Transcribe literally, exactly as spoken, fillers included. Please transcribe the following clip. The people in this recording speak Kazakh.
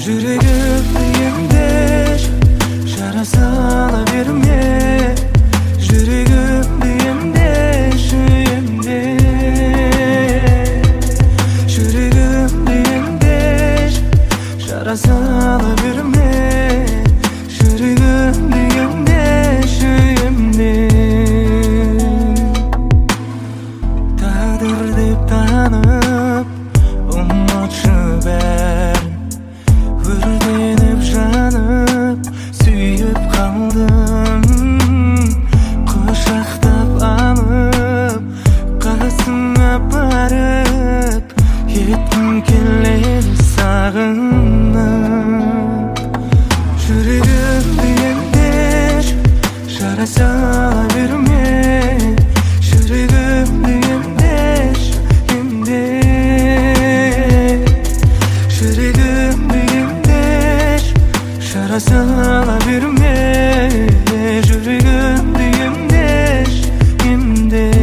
Жүрегімдеш жара сала берме, жүрегімді емдеш, емде. Жүрегімді емдеш жара сала берме, жүрегімді емдеш, емде. Тағдыр деп танып ұмытшы бәрін, өртеніп жанып сүйіп қалдым. Құшақтап алып қасыңа барып еткім келеді сағынып. Жүрегімді емдеш жара сала берме, жүрегімді емдеш, емде. Жүрегімді емдеш жара сала берме, жүрегімді емдеш, емде.